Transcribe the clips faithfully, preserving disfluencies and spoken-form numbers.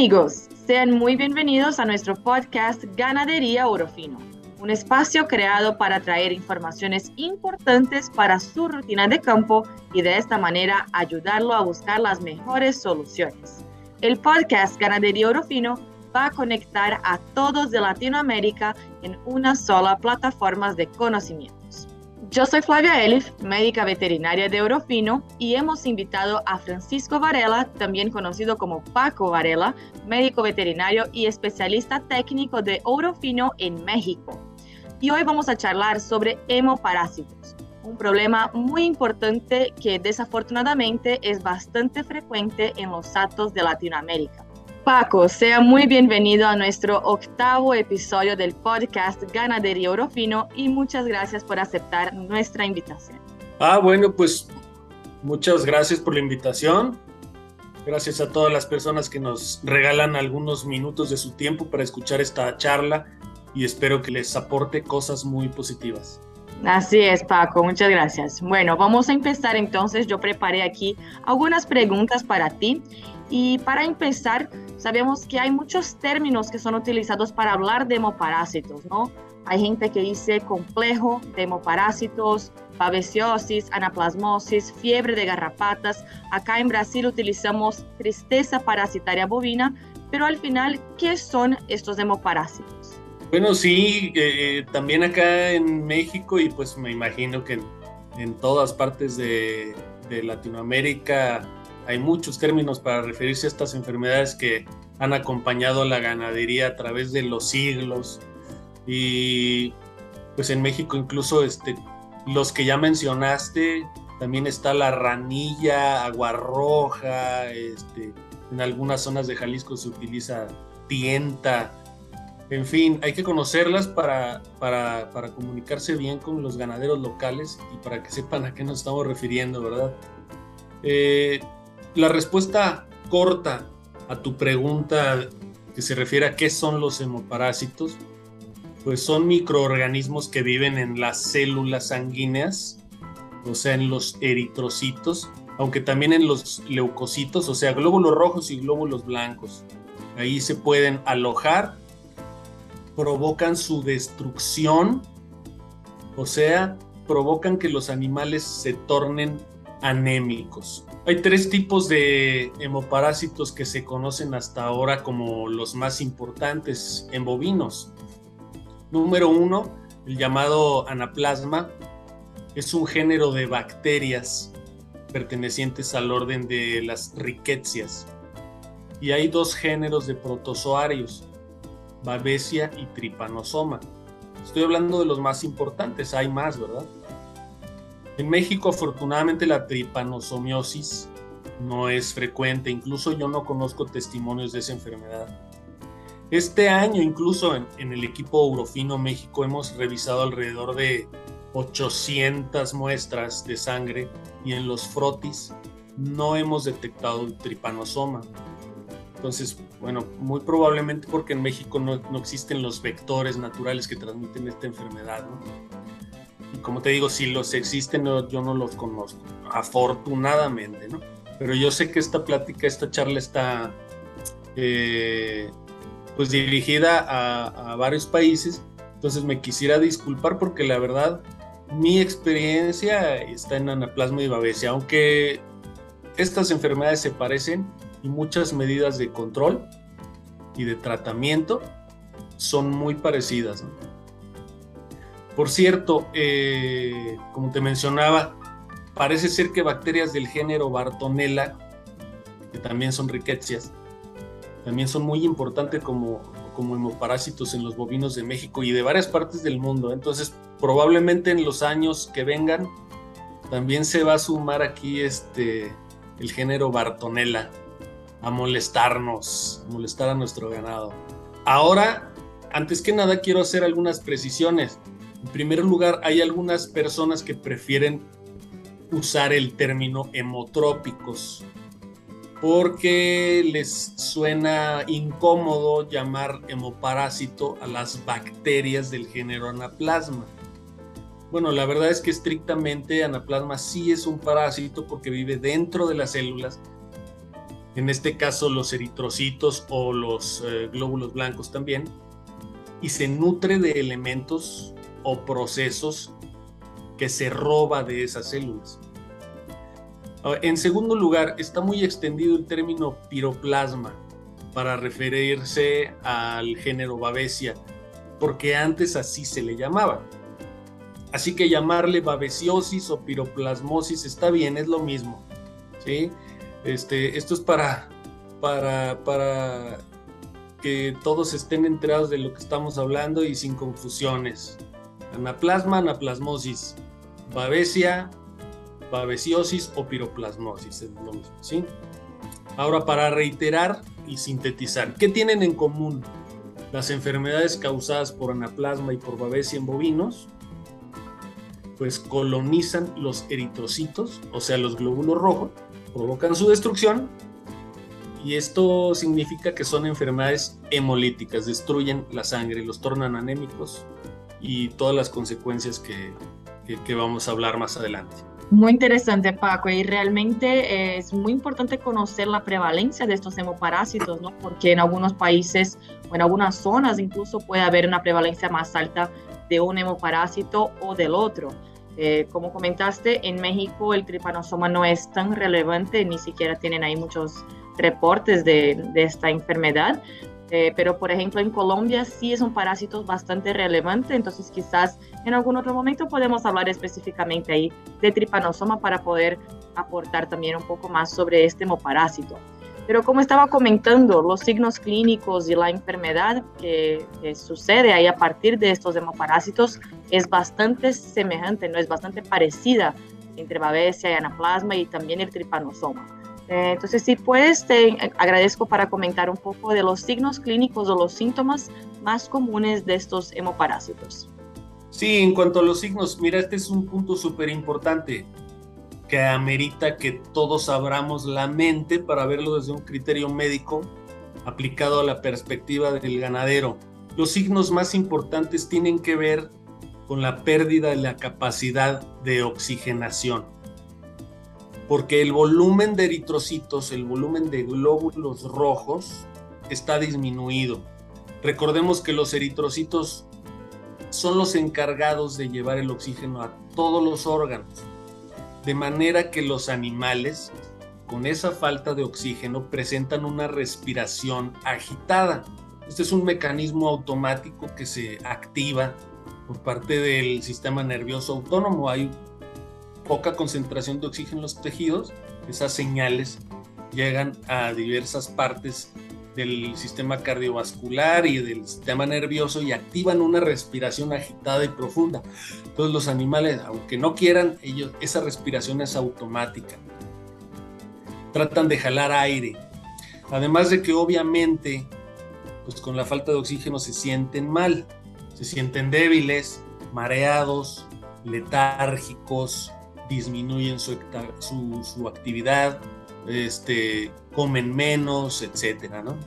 amigos, sean muy bienvenidos a nuestro podcast Ganadería Orofino, un espacio creado para traer informaciones importantes para su rutina de campo y de esta manera ayudarlo a buscar las mejores soluciones. El podcast Ganadería Orofino va a conectar a todos de Latinoamérica en una sola plataforma de conocimientos. Yo soy Flavia Elif, médica veterinaria de Orofino, y hemos invitado a Francisco Varela, también conocido como Paco Varela, médico veterinario y especialista técnico de Orofino en México. Y hoy vamos a charlar sobre hemoparásitos, un problema muy importante que desafortunadamente es bastante frecuente en los hatos de Latinoamérica. Paco, sea muy bienvenido a nuestro octavo episodio del podcast Ganadería Orofino y muchas gracias por aceptar nuestra invitación. Ah, bueno, pues muchas gracias por la invitación. Gracias a todas las personas que nos regalan algunos minutos de su tiempo para escuchar esta charla y espero que les aporte cosas muy positivas. Así es, Paco, muchas gracias. Bueno, vamos a empezar entonces. Yo preparé aquí algunas preguntas para ti. Y para empezar, sabemos que hay muchos términos que son utilizados para hablar de hemoparásitos, ¿no? Hay gente que dice complejo de hemoparásitos, babesiosis, anaplasmosis, fiebre de garrapatas. Acá en Brasil utilizamos tristeza parasitaria bovina, pero al final, ¿qué son estos hemoparásitos? Bueno, sí, eh, también acá en México y pues me imagino que en, en todas partes de, de Latinoamérica hay muchos términos para referirse a estas enfermedades que han acompañado a la ganadería a través de los siglos. Y pues en México incluso este, los que ya mencionaste, también está la ranilla, aguarroja, este, en algunas zonas de Jalisco se utiliza tienta. En fin, hay que conocerlas para, para, para comunicarse bien con los ganaderos locales y para que sepan a qué nos estamos refiriendo, ¿verdad? Eh, la respuesta corta a tu pregunta que se refiere a qué son los hemoparásitos, pues son microorganismos que viven en las células sanguíneas, o sea, en los eritrocitos, aunque también en los leucocitos, o sea, glóbulos rojos y glóbulos blancos. Ahí se pueden alojar, provocan su destrucción, o sea, provocan que los animales se tornen anémicos. Hay tres tipos de hemoparásitos que se conocen hasta ahora como los más importantes en bovinos. Número uno, el llamado anaplasma, es un género de bacterias pertenecientes al orden de las ricketsias. Y hay dos géneros de protozoarios, Babesia y Trypanosoma. Estoy hablando de los más importantes, hay más, ¿verdad? En México, afortunadamente, la tripanosomiosis no es frecuente. Incluso yo no conozco testimonios de esa enfermedad. Este año, incluso en, en el equipo Orofino México, hemos revisado alrededor de ochocientas muestras de sangre y en los frotis no hemos detectado el tripanosoma. Entonces, bueno, muy probablemente porque en México no, no existen los vectores naturales que transmiten esta enfermedad, ¿no? Y como te digo, si los existen, no, yo no los conozco, afortunadamente, ¿no? Pero yo sé que esta plática, esta charla está eh, pues dirigida a, a varios países, entonces me quisiera disculpar porque la verdad, mi experiencia está en anaplasma y babesia, aunque estas enfermedades se parecen y muchas medidas de control y de tratamiento son muy parecidas, ¿no? Por cierto, eh, como te mencionaba, parece ser que bacterias del género Bartonella, que también son ricketsias, también son muy importantes como, como hemoparásitos en los bovinos de México y de varias partes del mundo. Entonces, probablemente en los años que vengan, también se va a sumar aquí este, el género Bartonella a molestarnos, a molestar a nuestro ganado. Ahora, antes que nada, quiero hacer algunas precisiones. En primer lugar, hay algunas personas que prefieren usar el término hemotrópicos porque les suena incómodo llamar hemoparásito a las bacterias del género anaplasma. Bueno, la verdad es que estrictamente anaplasma sí es un parásito porque vive dentro de las células en este caso los eritrocitos o los eh, glóbulos blancos también, y se nutre de elementos o procesos que se roba de esas células. En segundo lugar, está muy extendido el término piroplasma para referirse al género Babesia, porque antes así se le llamaba. Así que llamarle babesiosis o piroplasmosis está bien, es lo mismo, ¿sí? Este, esto es para, para, para que todos estén enterados de lo que estamos hablando y sin confusiones. Anaplasma, anaplasmosis, babesia, babesiosis o piroplasmosis, es lo mismo, ¿sí? Ahora, para reiterar y sintetizar, ¿qué tienen en común las enfermedades causadas por anaplasma y por babesia en bovinos? Pues colonizan los eritrocitos, o sea, los glóbulos rojos, provocan su destrucción, y esto significa que son enfermedades hemolíticas, destruyen la sangre, los tornan anémicos y todas las consecuencias que, que, que vamos a hablar más adelante. Muy interesante, Paco, y realmente es muy importante conocer la prevalencia de estos hemoparásitos, ¿no? Porque en algunos países o en algunas zonas incluso puede haber una prevalencia más alta de un hemoparásito o del otro. Eh, como comentaste, en México el tripanosoma no es tan relevante, ni siquiera tienen ahí muchos reportes de, de esta enfermedad. Eh, pero por ejemplo en Colombia sí es un parásito bastante relevante, entonces quizás en algún otro momento podemos hablar específicamente ahí de tripanosoma para poder aportar también un poco más sobre este hemoparásito. Pero como estaba comentando, los signos clínicos y la enfermedad que, que sucede ahí a partir de estos hemoparásitos es bastante semejante, no es bastante parecida entre babesia y anaplasma y también el tripanosoma. Entonces, si puedes, te agradezco para comentar un poco de los signos clínicos o los síntomas más comunes de estos hemoparásitos. Sí, en cuanto a los signos, mira, este es un punto súper importante que amerita que todos abramos la mente para verlo desde un criterio médico aplicado a la perspectiva del ganadero. Los signos más importantes tienen que ver con la pérdida de la capacidad de oxigenación, porque el volumen de eritrocitos, el volumen de glóbulos rojos está disminuido. Recordemos que los eritrocitos son los encargados de llevar el oxígeno a todos los órganos, de manera que los animales con esa falta de oxígeno presentan una respiración agitada. Este es un mecanismo automático que se activa por parte del sistema nervioso autónomo. Hay poca concentración de oxígeno en los tejidos, esas señales llegan a diversas partes del sistema cardiovascular y del sistema nervioso y activan una respiración agitada y profunda. Entonces los animales, aunque no quieran, ellos, esa respiración es automática. Tratan de jalar aire. Además de que obviamente, pues con la falta de oxígeno se sienten mal, se sienten débiles, mareados, letárgicos, disminuyen su, su, su actividad, este, comen menos, etcétera, ¿no?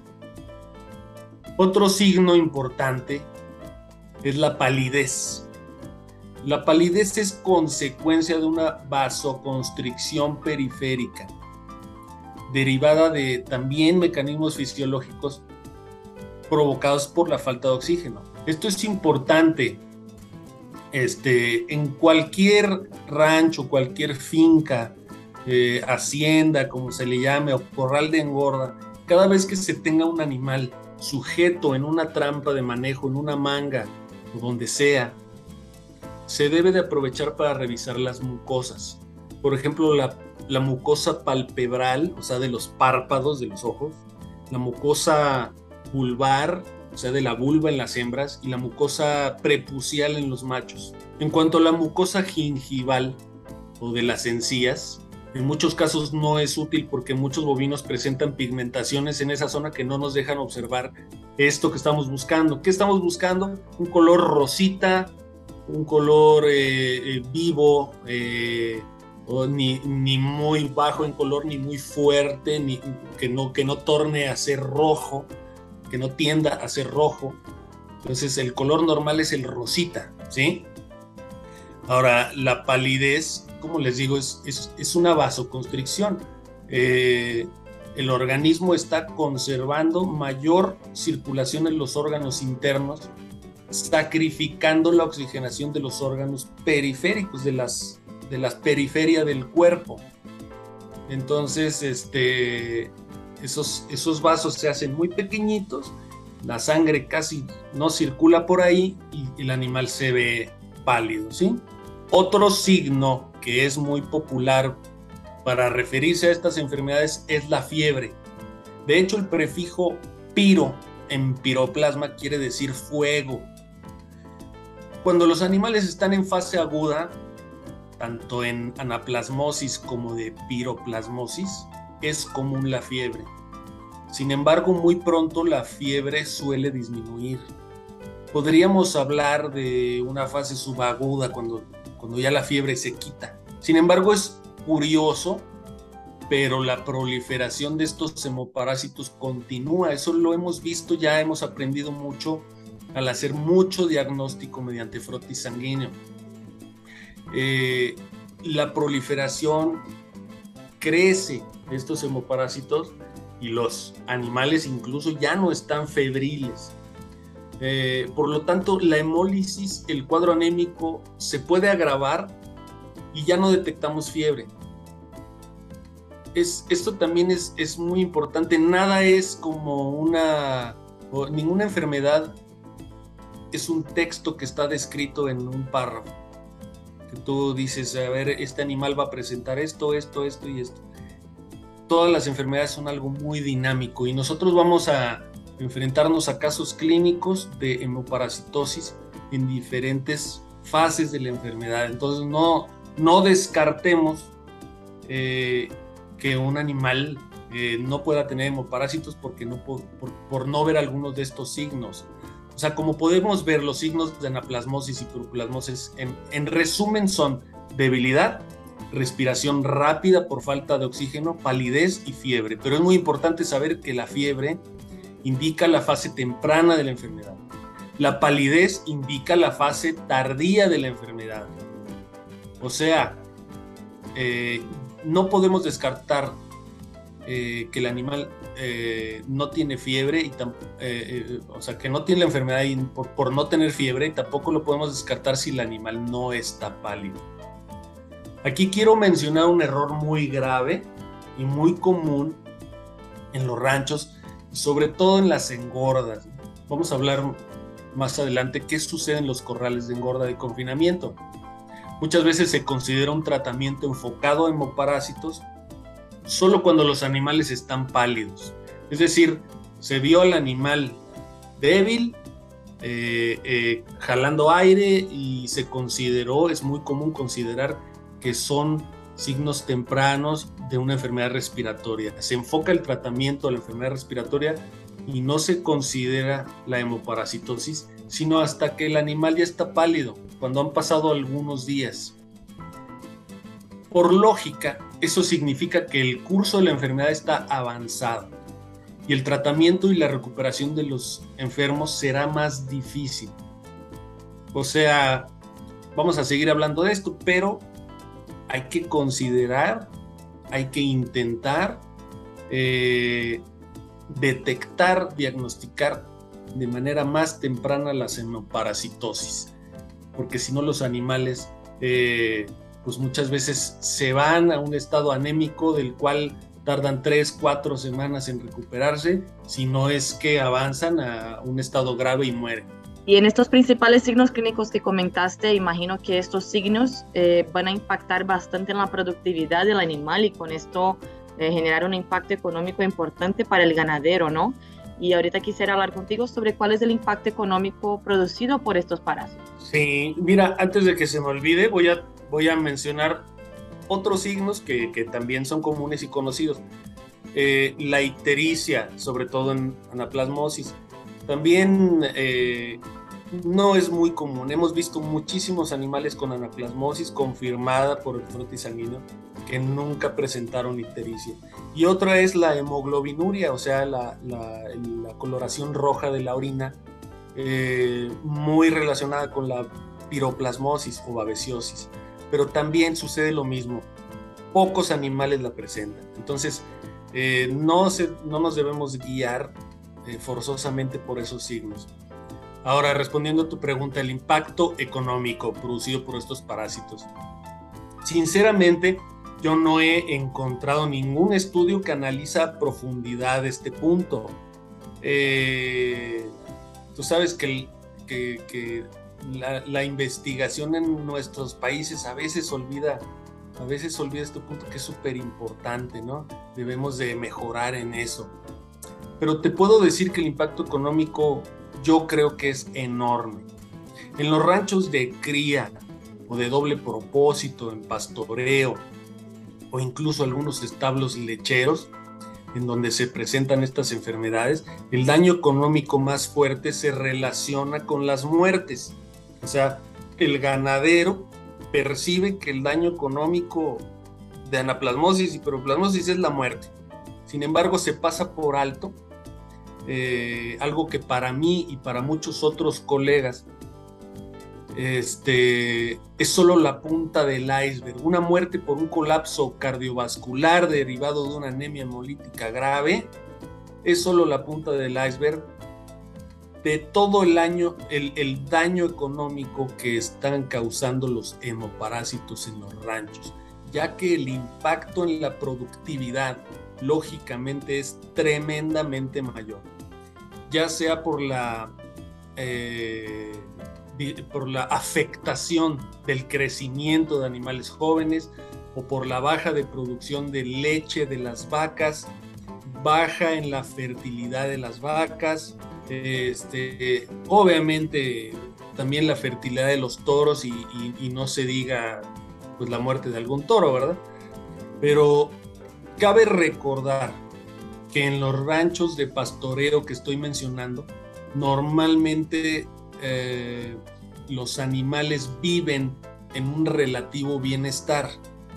Otro signo importante es la palidez. La palidez es consecuencia de una vasoconstricción periférica, derivada de también mecanismos fisiológicos provocados por la falta de oxígeno. Esto es importante. Este, en cualquier rancho, cualquier finca, eh, hacienda, como se le llame, o corral de engorda, cada vez que se tenga un animal sujeto en una trampa de manejo, en una manga o donde sea, se debe de aprovechar para revisar las mucosas. Por ejemplo, la, la mucosa palpebral, o sea, de los párpados de los ojos, la mucosa vulvar, o sea, de la vulva en las hembras, y la mucosa prepucial en los machos. En cuanto a la mucosa gingival o de las encías, en muchos casos no es útil porque muchos bovinos presentan pigmentaciones en esa zona que no nos dejan observar esto que estamos buscando. ¿Qué estamos buscando? Un color rosita, un color eh, eh, vivo, eh, o ni, ni muy bajo en color, ni muy fuerte, ni, que, no, que no torne a ser rojo, que no tienda a ser rojo. Entonces el color normal es el rosita, ¿sí? Ahora, la palidez, como les digo, es, es, es una vasoconstricción. Eh, el organismo está conservando mayor circulación en los órganos internos, sacrificando la oxigenación de los órganos periféricos, de las, de las periferias del cuerpo. Entonces, este, esos, esos vasos se hacen muy pequeñitos, la sangre casi no circula por ahí y el animal se ve pálido, ¿sí? Otro signo que es muy popular para referirse a estas enfermedades es la fiebre. De hecho, el prefijo piro en piroplasma quiere decir fuego. Cuando los animales están en fase aguda, tanto en anaplasmosis como de piroplasmosis, es común la fiebre. Sin embargo, muy pronto la fiebre suele disminuir. Podríamos hablar de una fase subaguda cuando, cuando ya la fiebre se quita. Sin embargo, es curioso, pero la proliferación de estos hemoparásitos continúa. Eso lo hemos visto, ya hemos aprendido mucho al hacer mucho diagnóstico mediante frotis sanguíneo. Eh, la proliferación crece de estos hemoparásitos y los animales incluso ya no están febriles. Eh, por lo tanto, la hemólisis, el cuadro anémico se puede agravar y ya no detectamos fiebre. Es, esto también es, es muy importante. Nada es como una, o ninguna enfermedad es un texto que está descrito en un párrafo. Que tú dices, a ver, este animal va a presentar esto, esto, esto y esto. Todas las enfermedades son algo muy dinámico y nosotros vamos a enfrentarnos a casos clínicos de hemoparasitosis en diferentes fases de la enfermedad. Entonces no, no descartemos eh, que un animal eh, no pueda tener hemoparásitos porque no, por, por, por no ver algunos de estos signos. O sea, como podemos ver, los signos de anaplasmosis y piroplasmosis en, en resumen son debilidad, respiración rápida por falta de oxígeno, palidez y fiebre. Pero es muy importante saber que la fiebre indica la fase temprana de la enfermedad. La palidez indica la fase tardía de la enfermedad. O sea, eh, no podemos descartar eh, que el animal eh, no tiene fiebre, y tam- eh, eh, o sea, que no tiene la enfermedad y por, por no tener fiebre, y tampoco lo podemos descartar si el animal no está pálido. Aquí quiero mencionar un error muy grave y muy común en los ranchos, sobre todo en las engordas. Vamos a hablar más adelante qué sucede en los corrales de engorda de confinamiento. Muchas veces se considera un tratamiento enfocado en hemoparásitos solo cuando los animales están pálidos. Es decir, se vio al animal débil, eh, eh, jalando aire, y se consideró, es muy común considerar que son signos tempranos de una enfermedad respiratoria. Se enfoca el tratamiento de la enfermedad respiratoria y no se considera la hemoparasitosis, sino hasta que el animal ya está pálido, cuando han pasado algunos días. Por lógica, eso significa que el curso de la enfermedad está avanzado y el tratamiento y la recuperación de los enfermos será más difícil. O sea, vamos a seguir hablando de esto, pero hay que considerar, hay que intentar eh, detectar, diagnosticar de manera más temprana la hemoparasitosis, porque si no los animales eh, pues muchas veces se van a un estado anémico del cual tardan tres, cuatro semanas en recuperarse, si no es que avanzan a un estado grave y mueren. Y en estos principales signos clínicos que comentaste, imagino que estos signos eh, van a impactar bastante en la productividad del animal y con esto eh, generar un impacto económico importante para el ganadero, ¿no? Y ahorita quisiera hablar contigo sobre cuál es el impacto económico producido por estos parásitos. Sí, mira, antes de que se me olvide, voy a, voy a mencionar otros signos que, que también son comunes y conocidos. Eh, la ictericia, sobre todo en anaplasmosis. También eh, no es muy común. Hemos visto muchísimos animales con anaplasmosis confirmada por el frotis sanguíneo que nunca presentaron ictericia. Y otra es la hemoglobinuria, o sea, la, la, la coloración roja de la orina, eh, muy relacionada con la piroplasmosis o babesiosis. Pero también sucede lo mismo. Pocos animales la presentan. Entonces, Eh, no, se, no nos debemos guiar eh, forzosamente por esos signos. Ahora, respondiendo a tu pregunta, el impacto económico producido por estos parásitos. Sinceramente, yo no he encontrado ningún estudio que analiza a profundidad este punto. Eh, tú sabes que, que, que la, la investigación en nuestros países a veces olvida, a veces olvida este punto que es súper importante, ¿no? Debemos de mejorar en eso. Pero te puedo decir que el impacto económico yo creo que es enorme. En los ranchos de cría o de doble propósito, en pastoreo, o incluso algunos establos lecheros, en donde se presentan estas enfermedades, el daño económico más fuerte se relaciona con las muertes. O sea, el ganadero percibe que el daño económico de anaplasmosis y piroplasmosis es la muerte. Sin embargo, se pasa por alto eh, algo que para mí y para muchos otros colegas Este, es solo la punta del iceberg. Una muerte por un colapso cardiovascular derivado de una anemia hemolítica grave es solo la punta del iceberg de todo el año, el, el daño económico que están causando los hemoparásitos en los ranchos, ya que el impacto en la productividad lógicamente es tremendamente mayor, ya sea por la eh, por la afectación del crecimiento de animales jóvenes o por la baja de producción de leche de las vacas, baja en la fertilidad de las vacas, este, obviamente también la fertilidad de los toros y, y, y no se diga pues la muerte de algún toro, ¿verdad? Pero cabe recordar que en los ranchos de pastoreo que estoy mencionando, normalmente Eh, los animales viven en un relativo bienestar.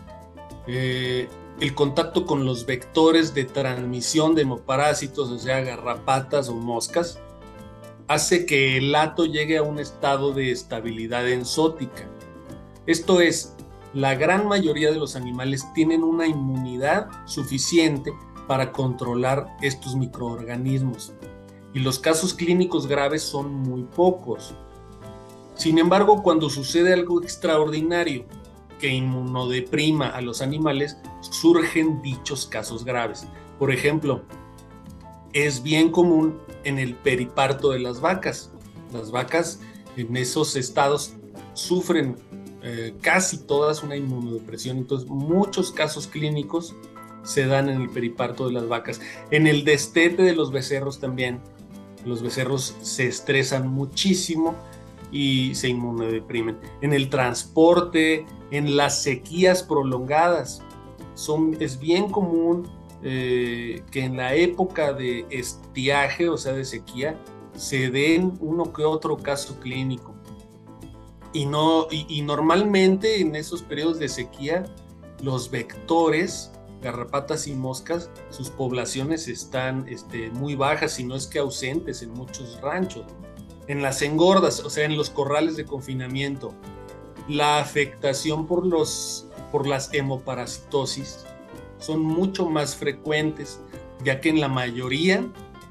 Eh, el contacto con los vectores de transmisión de hemoparásitos, o sea, garrapatas o moscas, hace que el hato llegue a un estado de estabilidad enzótica. Esto es, la gran mayoría de los animales tienen una inmunidad suficiente para controlar estos microorganismos, y los casos clínicos graves son muy pocos. Sin embargo, cuando sucede algo extraordinario que inmunodeprima a los animales, surgen dichos casos graves. Por ejemplo, es bien común en el periparto de las vacas. Las vacas en esos estados sufren eh, casi todas una inmunodepresión, entonces muchos casos clínicos se dan en el periparto de las vacas. En el destete de los becerros también. Los becerros se estresan muchísimo y se inmunodeprimen. En el transporte, en las sequías prolongadas, son, es bien común eh, que en la época de estiaje, o sea, de sequía, se den uno que otro caso clínico. Y, no, y, y normalmente en esos periodos de sequía, los vectores, garrapatas y moscas, sus poblaciones están este, muy bajas, si no es que ausentes en muchos ranchos. En las engordas, o sea, en los corrales de confinamiento, la afectación por, los, por las hemoparasitosis son mucho más frecuentes, ya que en la mayoría,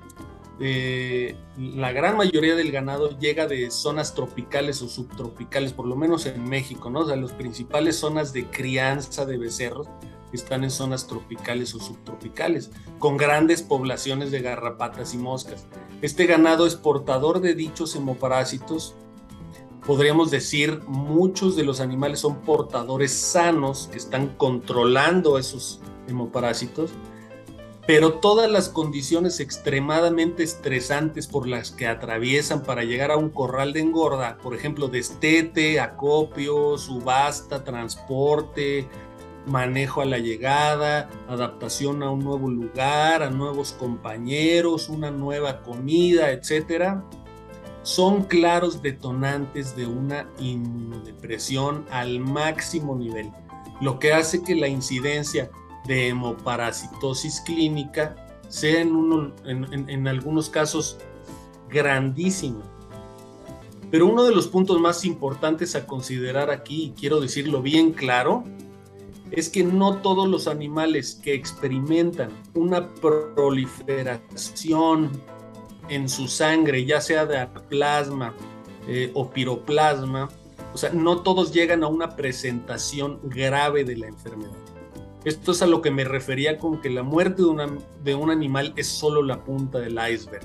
eh, la gran mayoría del ganado llega de zonas tropicales o subtropicales, por lo menos en México, ¿no? O sea, las principales zonas de crianza de becerros están en zonas tropicales o subtropicales, con grandes poblaciones de garrapatas y moscas. Este ganado es portador de dichos hemoparásitos. Podríamos decir, muchos de los animales son portadores sanos que están controlando esos hemoparásitos, pero todas las condiciones extremadamente estresantes por las que atraviesan para llegar a un corral de engorda, por ejemplo, destete, acopio, subasta, transporte, manejo a la llegada, adaptación a un nuevo lugar, a nuevos compañeros, una nueva comida, etcétera, son claros detonantes de una inmunodepresión al máximo nivel, lo que hace que la incidencia de hemoparasitosis clínica sea en, uno, en, en, en algunos casos grandísima. Pero uno de los puntos más importantes a considerar aquí, y quiero decirlo bien claro, es que no todos los animales que experimentan una proliferación en su sangre, ya sea de plasma eh, o piroplasma, o sea, no todos llegan a una presentación grave de la enfermedad. Esto es a lo que me refería con que la muerte de, una, de un animal es solo la punta del iceberg.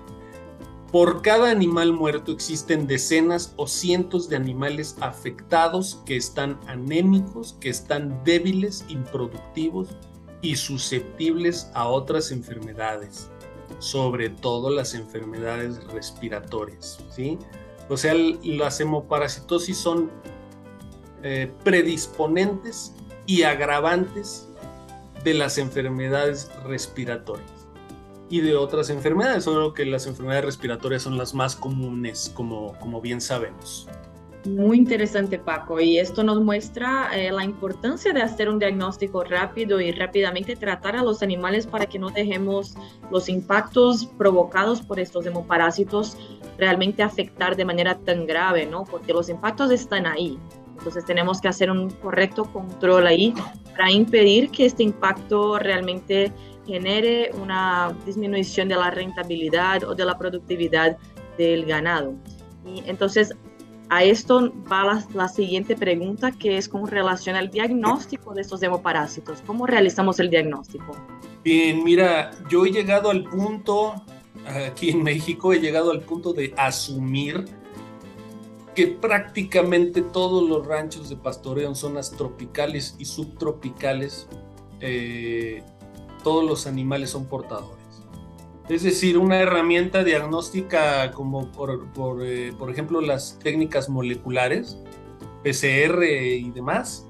Por cada animal muerto existen decenas o cientos de animales afectados que están anémicos, que están débiles, improductivos y susceptibles a otras enfermedades, sobre todo las enfermedades respiratorias, ¿sí? O sea, las hemoparasitosis son eh, predisponentes y agravantes de las enfermedades respiratorias y de otras enfermedades, solo que las enfermedades respiratorias son las más comunes, como, como bien sabemos. Muy interesante, Paco, y esto nos muestra eh, la importancia de hacer un diagnóstico rápido y rápidamente tratar a los animales para que no dejemos los impactos provocados por estos hemoparásitos realmente afectar de manera tan grave, ¿no? Porque los impactos están ahí. Entonces tenemos que hacer un correcto control ahí para impedir que este impacto realmente genere una disminución de la rentabilidad o de la productividad del ganado. Y entonces a esto va la, la siguiente pregunta, que es con relación al diagnóstico de estos hemoparásitos. ¿Cómo realizamos el diagnóstico? Bien, mira, yo he llegado al punto, aquí en México, he llegado al punto de asumir que prácticamente todos los ranchos de pastoreo en zonas tropicales y subtropicales, eh, todos los animales son portadores. Es decir, una herramienta diagnóstica como por, por, eh, por ejemplo las técnicas moleculares, P C R y demás,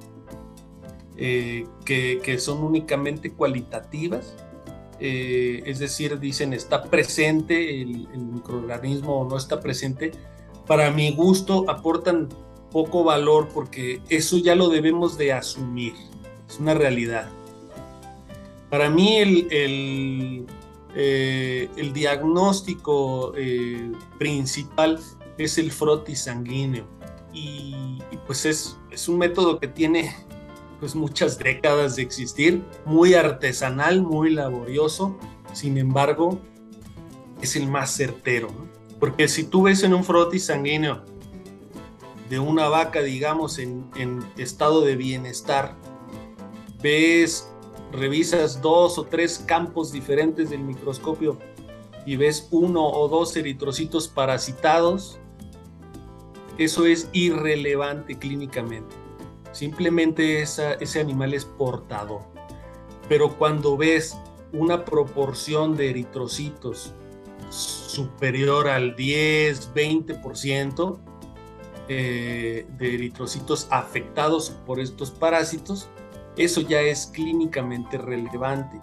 eh, que, que son únicamente cualitativas, eh, es decir, dicen está presente el, el microorganismo o no está presente. Para mi gusto aportan poco valor porque eso ya lo debemos de asumir, es una realidad. Para mí el, el, eh, el diagnóstico eh, principal es el frotis sanguíneo y, y pues es, es un método que tiene pues muchas décadas de existir, muy artesanal, muy laborioso, sin embargo es el más certero, ¿no? Porque si tú ves en un frotis sanguíneo de una vaca, digamos, en, en estado de bienestar, ves, revisas dos o tres campos diferentes del microscopio y ves uno o dos eritrocitos parasitados, eso es irrelevante clínicamente. Simplemente esa, ese animal es portador. Pero cuando ves una proporción de eritrocitos superior al diez, veinte por ciento eh, de eritrocitos afectados por estos parásitos, eso ya es clínicamente relevante.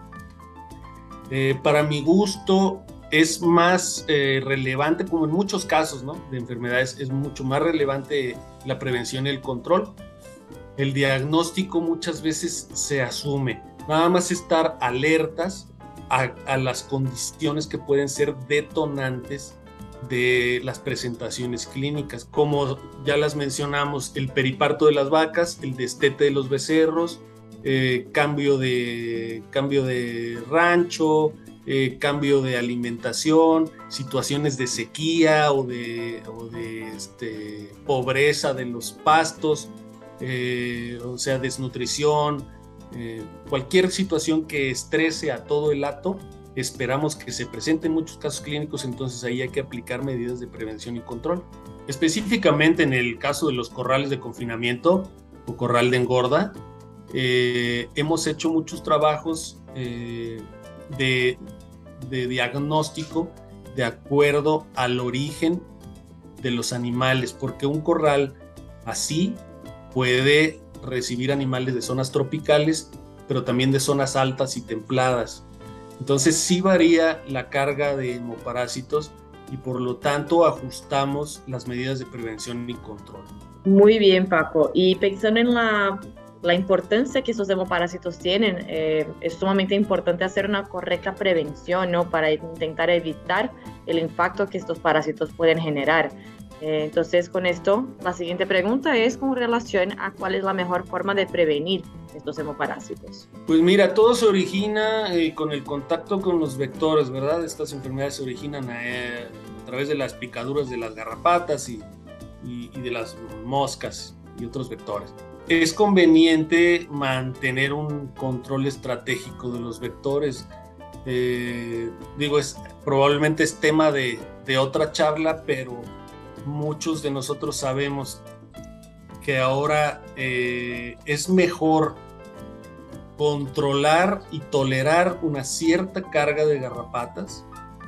Eh, para mi gusto es más eh, relevante, como en muchos casos, ¿no?, de enfermedades, es mucho más relevante la prevención y el control. El diagnóstico muchas veces se asume, nada más estar alertas A, a las condiciones que pueden ser detonantes de las presentaciones clínicas, como ya las mencionamos, el periparto de las vacas, el destete de los becerros, eh, cambio, de, cambio de rancho, eh, cambio de alimentación, situaciones de sequía o de, o de este, pobreza de los pastos, eh, o sea, desnutrición. Eh, cualquier situación que estrese a todo el hato, esperamos que se presente en muchos casos clínicos, entonces ahí hay que aplicar medidas de prevención y control. Específicamente en el caso de los corrales de confinamiento o corral de engorda, eh, hemos hecho muchos trabajos eh, de, de diagnóstico de acuerdo al origen de los animales, porque un corral así puede recibir animales de zonas tropicales, pero también de zonas altas y templadas. Entonces sí varía la carga de hemoparásitos y por lo tanto ajustamos las medidas de prevención y control. Muy bien, Paco. Y pensando en la, la importancia que esos hemoparásitos tienen, eh, es sumamente importante hacer una correcta prevención, ¿no?, para intentar evitar el impacto que estos parásitos pueden generar. Eh, entonces, con esto, la siguiente pregunta es con relación a cuál es la mejor forma de prevenir estos hemoparásitos. Pues mira, todo se origina eh, con el contacto con los vectores, ¿verdad? Estas enfermedades se originan a, eh, a través de las picaduras de las garrapatas y, y, y de las moscas y otros vectores. Es conveniente mantener un control estratégico de los vectores. Eh, digo, es, probablemente es tema de, de otra charla, pero muchos de nosotros sabemos que ahora eh, es mejor controlar y tolerar una cierta carga de garrapatas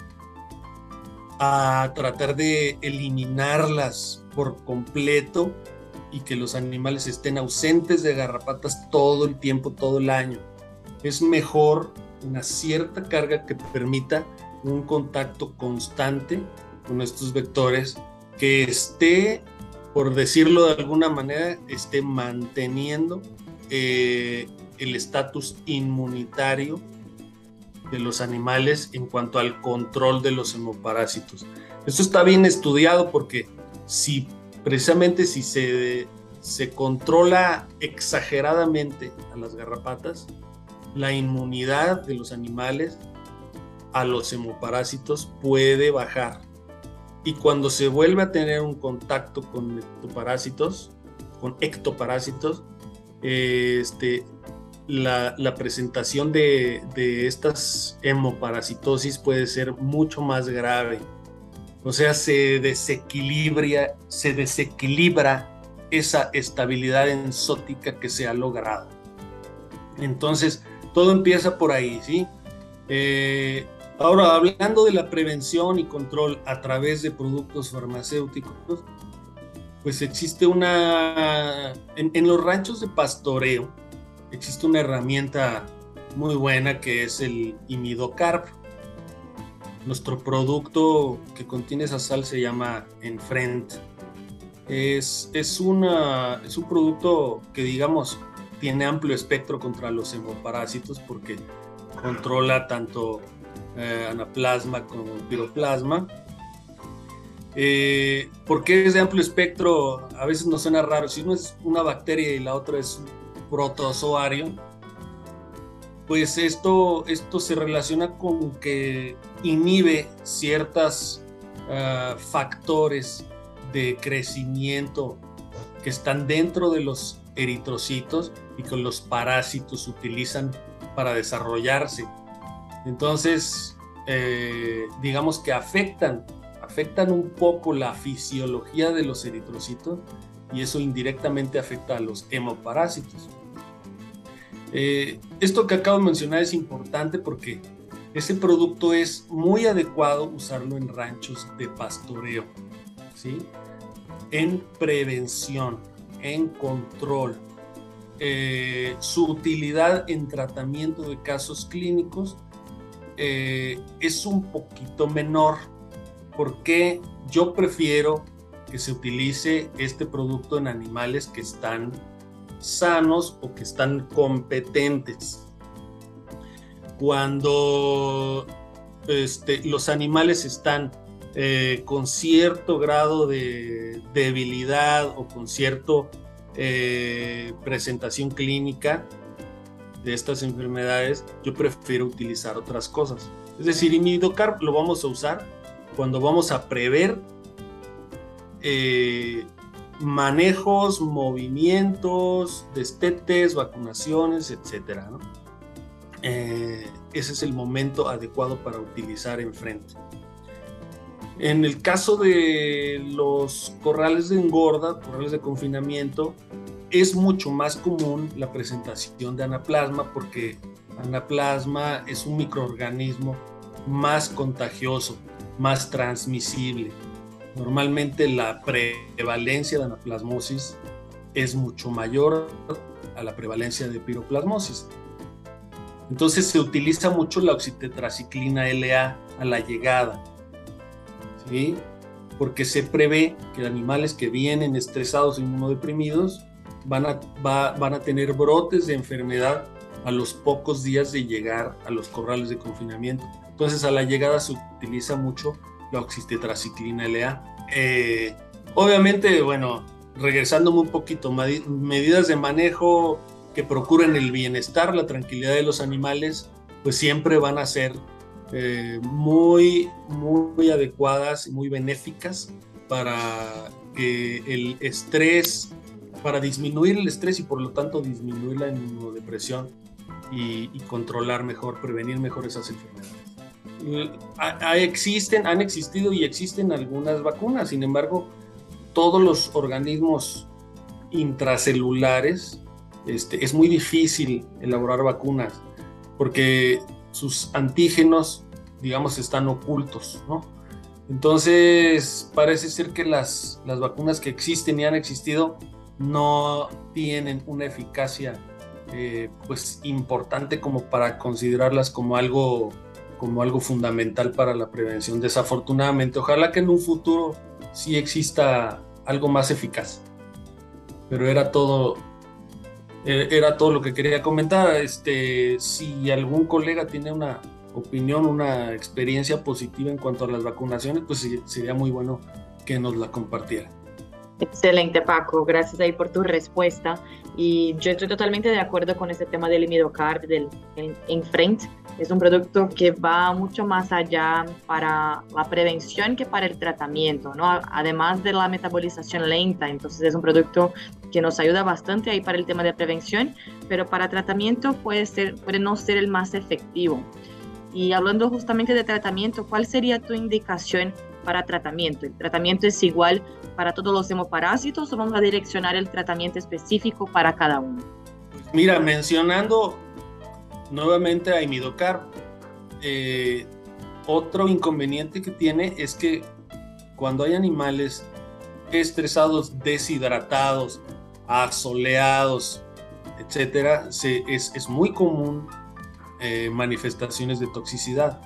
a tratar de eliminarlas por completo y que los animales estén ausentes de garrapatas todo el tiempo, todo el año. Es mejor una cierta carga que permita un contacto constante con estos vectores, que esté, por decirlo de alguna manera, esté manteniendo eh, el estatus inmunitario de los animales en cuanto al control de los hemoparásitos. Esto está bien estudiado porque si precisamente si se, se controla exageradamente a las garrapatas, la inmunidad de los animales a los hemoparásitos puede bajar. Y cuando se vuelve a tener un contacto con ectoparásitos, con ectoparásitos, eh, este, la, la presentación de, de estas hemoparasitosis puede ser mucho más grave. O sea, se desequilibra, se desequilibra esa estabilidad enzótica que se ha logrado. Entonces, todo empieza por ahí, ¿sí? Eh, ahora, hablando de la prevención y control a través de productos farmacéuticos, pues existe una... En, en los ranchos de pastoreo existe una herramienta muy buena que es el Imidocarb. Nuestro producto que contiene esa sal se llama Enfrent. Es, es, una, es un producto que, digamos, tiene amplio espectro contra los hemoparásitos porque controla tanto eh, anaplasma como piroplasma. Eh, ¿Por qué es de amplio espectro? A veces nos suena raro. Si uno es una bacteria y la otra es un protozoario, pues esto, esto se relaciona con que inhibe ciertos uh, factores de crecimiento que están dentro de los eritrocitos y que los parásitos utilizan para desarrollarse. Entonces, eh, digamos que afectan, afectan un poco la fisiología de los eritrocitos y eso indirectamente afecta a los hemoparásitos. Eh, esto que acabo de mencionar es importante porque ese producto es muy adecuado usarlo en ranchos de pastoreo, ¿sí? En prevención, en control. Eh, su utilidad en tratamiento de casos clínicos eh, es un poquito menor, porque yo prefiero que se utilice este producto en animales que están sanos o que están competentes. Cuando este, los animales están eh, con cierto grado de debilidad o con cierta eh, presentación clínica de estas enfermedades, yo prefiero utilizar otras cosas. Es decir, Imidocarb lo vamos a usar cuando vamos a prever eh, manejos, movimientos, destetes, vacunaciones, etcétera, ¿no? Eh, ese es el momento adecuado para utilizar Enfrent. En el caso de los corrales de engorda, corrales de confinamiento, es mucho más común la presentación de anaplasma porque anaplasma es un microorganismo más contagioso, más transmisible. Normalmente la prevalencia de anaplasmosis es mucho mayor a la prevalencia de piroplasmosis. Entonces se utiliza mucho la oxitetraciclina L A a la llegada, ¿sí? Porque se prevé que animales que vienen estresados e inmunodeprimidos van a, va, van a tener brotes de enfermedad a los pocos días de llegar a los corrales de confinamiento. Entonces a la llegada se utiliza mucho la oxitetraciclina L A. Eh, Obviamente, bueno, regresándome un poquito, medidas de manejo que procuren el bienestar, la tranquilidad de los animales, pues siempre van a ser eh, muy, muy adecuadas y muy benéficas para que el estrés, para disminuir el estrés y por lo tanto disminuir la inmunodepresión y, y controlar mejor, prevenir mejor esas enfermedades. A, a existen, han existido y existen algunas vacunas, sin embargo, todos los organismos intracelulares, este, es muy difícil elaborar vacunas porque sus antígenos, digamos, están ocultos, ¿no? Entonces, parece ser que las, las vacunas que existen y han existido no tienen una eficacia eh, pues, importante como para considerarlas como algo, como algo fundamental para la prevención. Desafortunadamente, ojalá que en un futuro sí exista algo más eficaz. Pero era todo, era todo lo que quería comentar. Este, si algún colega tiene una opinión, una experiencia positiva en cuanto a las vacunaciones, pues sería muy bueno que nos la compartiera. Excelente, Paco. Gracias ahí por tu respuesta. Y yo estoy totalmente de acuerdo con este tema del Imidocard, del Enfrent. Es un producto que va mucho más allá para la prevención que para el tratamiento, ¿no? Además de la metabolización lenta, entonces es un producto que nos ayuda bastante ahí para el tema de prevención, pero para tratamiento puede ser, puede no ser el más efectivo. Y hablando justamente de tratamiento, ¿cuál sería tu indicación para tratamiento? ¿El tratamiento es igual para todos los hemoparásitos o vamos a direccionar el tratamiento específico para cada uno? Mira, mencionando nuevamente a Imidocard, eh, otro inconveniente que tiene es que cuando hay animales estresados, deshidratados, asoleados, etcétera, se, es, es muy común eh, manifestaciones de toxicidad.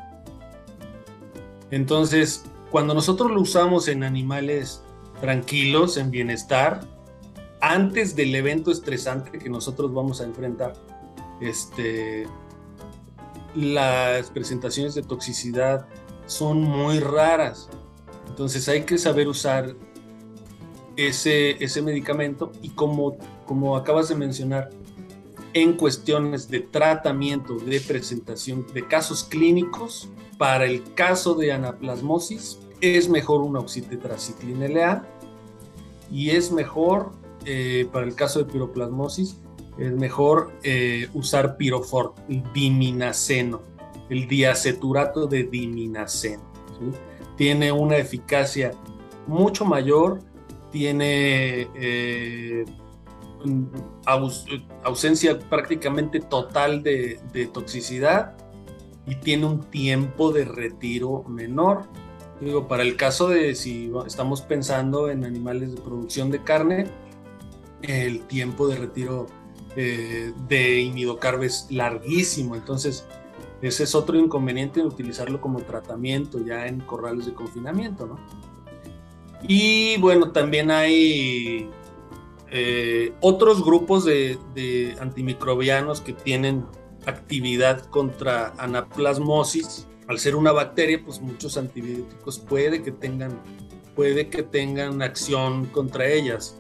Entonces, cuando nosotros lo usamos en animales tranquilos, en bienestar, antes del evento estresante que nosotros vamos a enfrentar, este, las presentaciones de toxicidad son muy raras. Entonces hay que saber usar ese, ese medicamento y como, como acabas de mencionar, en cuestiones de tratamiento, de presentación, de casos clínicos, para el caso de anaplasmosis, es mejor una oxitetraciclina L A y es mejor, eh, para el caso de piroplasmosis, es mejor eh, usar Pirofort, el diminaceno, el diaceturato de diminaceno, ¿sí? Tiene una eficacia mucho mayor, tiene eh, aus, ausencia prácticamente total de, de toxicidad y tiene un tiempo de retiro menor. Digo, para el caso de si estamos pensando en animales de producción de carne, el tiempo de retiro eh, de Imidocard es larguísimo, entonces ese es otro inconveniente de utilizarlo como tratamiento ya en corrales de confinamiento, ¿no? Y bueno, también hay eh, otros grupos de, de antimicrobianos que tienen actividad contra anaplasmosis. Al ser una bacteria, pues muchos antibióticos puede que tengan, puede que tengan acción contra ellas.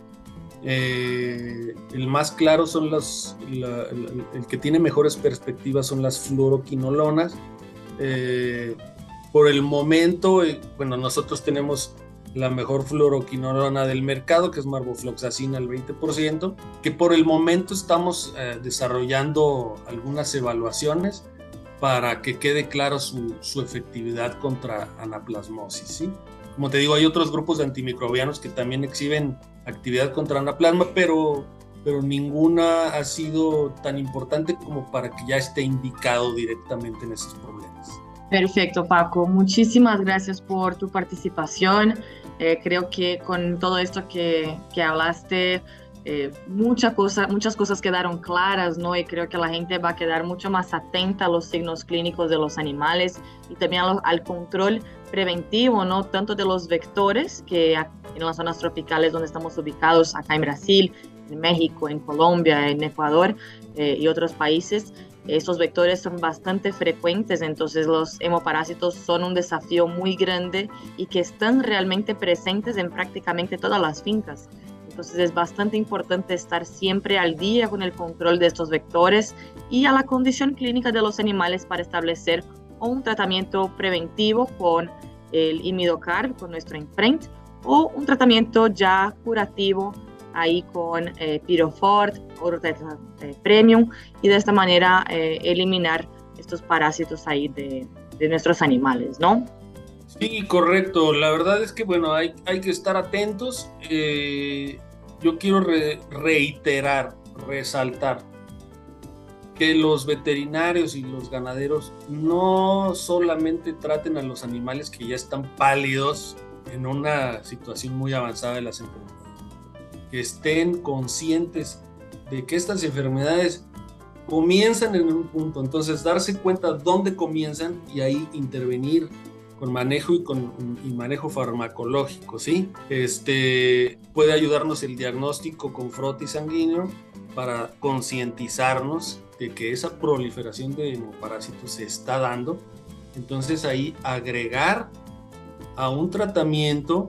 Eh, el más claro son los, la, el, el que tiene mejores perspectivas son las fluoroquinolonas. Eh, por el momento, eh, bueno, nosotros tenemos la mejor fluoroquinolona del mercado, que es marbofloxacina al veinte por ciento, que por el momento estamos eh, desarrollando algunas evaluaciones para que quede claro su, su efectividad contra anaplasmosis, ¿sí? Como te digo, hay otros grupos de antimicrobianos que también exhiben actividad contra anaplasma, pero, pero ninguna ha sido tan importante como para que ya esté indicado directamente en esos problemas. Perfecto, Paco. Muchísimas gracias por tu participación. Eh, creo que con todo esto que, que hablaste, eh, mucha cosa, muchas cosas quedaron claras, ¿no? Y creo que la gente va a quedar mucho más atenta a los signos clínicos de los animales y también al, al control preventivo, ¿no? Tanto de los vectores, que en las zonas tropicales donde estamos ubicados, acá en Brasil, en México, en Colombia, en Ecuador eh, y otros países, Estos vectores son bastante frecuentes, entonces los hemoparásitos son un desafío muy grande y que están realmente presentes en prácticamente todas las fincas. Entonces es bastante importante estar siempre al día con el control de estos vectores y a la condición clínica de los animales para establecer un tratamiento preventivo con el imidocarb, con nuestro Imprint, o un tratamiento ya curativo ahí con eh, Pirofort, Orotetra eh, Premium, y de esta manera eh, eliminar estos parásitos ahí de, de nuestros animales, ¿no? Sí, correcto. La verdad es que, bueno, hay, hay que estar atentos. Eh, yo quiero re- reiterar, resaltar que los veterinarios y los ganaderos no solamente traten a los animales que ya están pálidos en una situación muy avanzada de las enfermedades, que estén conscientes de que estas enfermedades comienzan en un punto, entonces darse cuenta dónde comienzan y ahí intervenir con manejo y con y manejo farmacológico, ¿sí? Este, puede ayudarnos el diagnóstico con frotis sanguíneo para concientizarnos de que esa proliferación de hemoparásitos se está dando, entonces ahí agregar a un tratamiento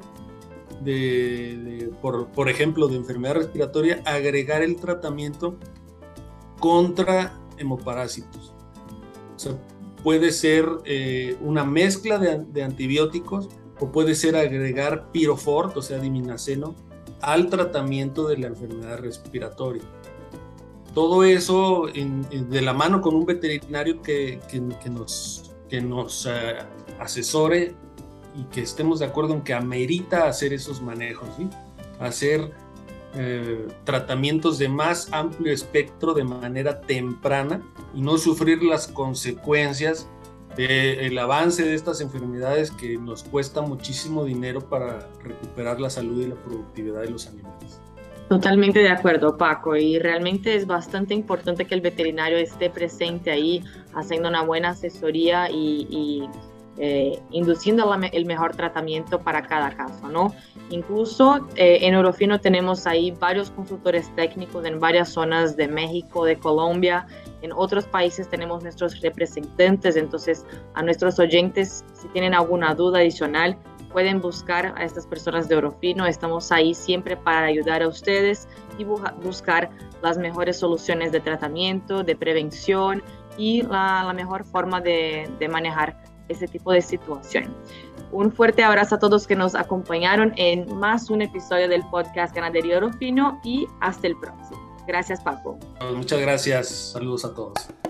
De, de, por, por ejemplo, de enfermedad respiratoria, agregar el tratamiento contra hemoparásitos. O sea, puede ser eh, una mezcla de, de antibióticos o puede ser agregar Pirofort, o sea, diminaceno, al tratamiento de la enfermedad respiratoria. Todo eso en, en, de la mano con un veterinario que, que, que nos, que nos uh, asesore y que estemos de acuerdo en que amerita hacer esos manejos, ¿sí? Hacer eh, tratamientos de más amplio espectro de manera temprana y no sufrir las consecuencias del avance de estas enfermedades que nos cuesta muchísimo dinero para recuperar la salud y la productividad de los animales. Totalmente de acuerdo, Paco, y realmente es bastante importante que el veterinario esté presente ahí haciendo una buena asesoría y, y Eh, induciendo la, el mejor tratamiento para cada caso, ¿no? Incluso eh, en Orofino tenemos ahí varios consultores técnicos en varias zonas de México, de Colombia, en otros países tenemos nuestros representantes, entonces a nuestros oyentes, si tienen alguna duda adicional, pueden buscar a estas personas de Orofino, estamos ahí siempre para ayudar a ustedes y bu buscar las mejores soluciones de tratamiento, de prevención y la, la mejor forma de, de manejar ese tipo de situación. Un fuerte abrazo a todos que nos acompañaron en más un episodio del podcast Ganadería Orofino y hasta el próximo. Gracias, Paco. Muchas gracias. Saludos a todos.